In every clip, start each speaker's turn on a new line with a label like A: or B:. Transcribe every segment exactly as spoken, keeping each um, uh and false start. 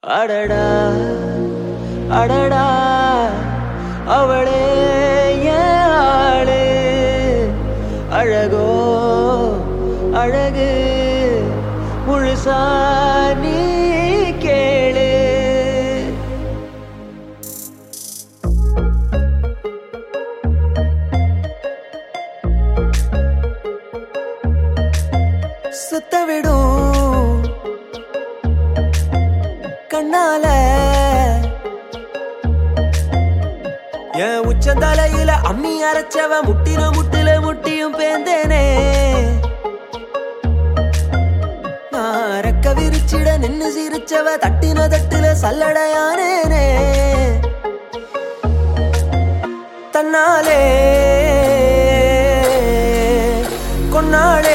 A: அடடா அடடா அவளே ஏன் ஆளு அழகோ அழகு முழுசா நீ கேளு. சுத்தவிடும் கண்ணால என் உச்சந்தலையில அம்மி அரைச்சவ முட்டின முட்டில முட்டியும் பேந்தேனே. நான் ரெக்க விரிச்சிட நின்னு சிரிச்சவ தட்டின தட்டுல சல்லடையானேனே. தன்னாலே கொன்னாளே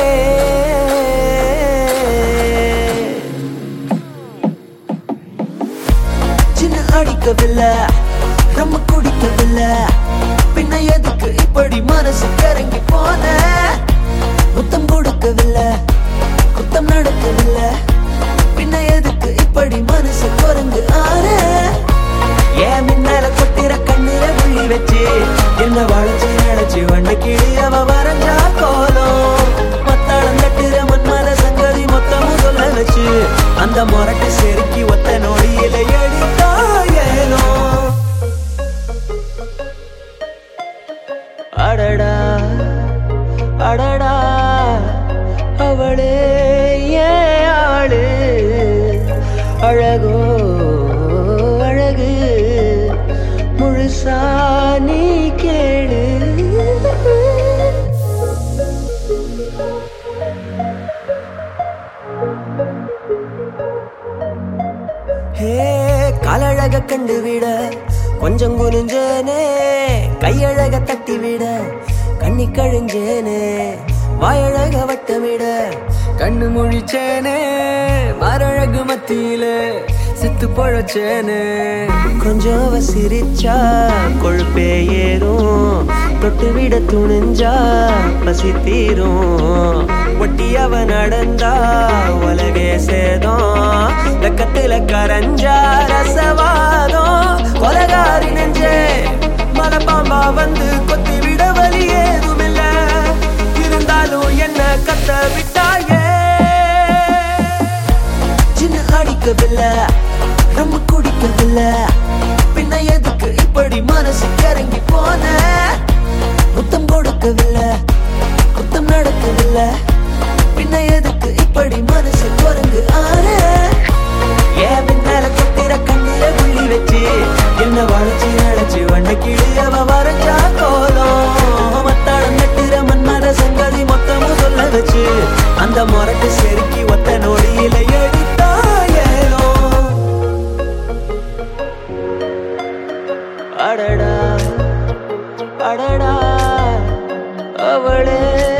A: சின்ன அடிக்கவில்லை நம்ம குடிக்கவில்லை பின்ன எதுக்கு இப்படி மனசு கரங்கி போன. முத்தம் கொடுக்கவில்லை குத்தம் நடக்கவில்லை பின்ன எதுக்கு இப்படி மனசு குரங்கு ஆன. ஏன் மின்னல கொட்டிற கண்ணில புள்ளி வச்சு என்ன வளைச்சு நினைச்சு வண்ட கிளி அவ வரைஞ்சா கோலம். மத்தாளம் தட்டுற மன்மத சங்கதி மொத்தமும் சொல்ல வச்சு அந்த முரட்டு செருக்கி ஒத்த நொடியில எடுத்தா ஏனோ. அடடா அடடா அவளே ஏன் ஆளு அழகோ அழகு முழுசா நீ கேளு. ஹே காலழக கண்டு விட கொஞ்சம் குனிஞ்சேனே கையழக தட்டி விட கண்ணி கழிஞ்சேனே. வாயழக வட்டமிட கண்ணு முழிச்சேனே மரழகு மத்தியில செத்து பொழச்சேனே. கொஞ்சம் அவ சிரிச்சா கொழுப்பே ஏறும் தொட்டு விட துணிஞ்சா பசி தீரும். ஒட்டி அவ நடந்தா உலகே சேதம் வெக்கத்துல கரஞ்சா ரசவாதம். கொலகாரி நெஞ்சே மலப்பாம்பா வந்து கொத்தி விட வலி ஏதுமில்ல இருந்தாலும் என்ன கத்த விட்டாயே. சின்ன அடிக்கவில்லை ரொம்ப குடிக்கவில்லை பின்ன எதுக்கு இப்படி மனசு கரங்கி போன. முத்தம் கொடுக்கவில்லை குத்தம் நடக்கவில்லை பின்ன எதுக்கு இப்படி மனசு குரங்கு ஆன. ஏன் மின்னல கொத்திர கண்ணில புள்ளி வச்சு என்ன வளைச்சு நினைச்சு வண்ட கிளி அவ வரைஞ்சா கோலம். மத்தாளம் நட்டுற மன்மத சங்கதி மொத்தமும் சொல்ல வச்சு அந்த முரட்டு செருக்கி ஒத்த நொடியில எடுத்தா ஏனோ. அடடா அடடா அவளே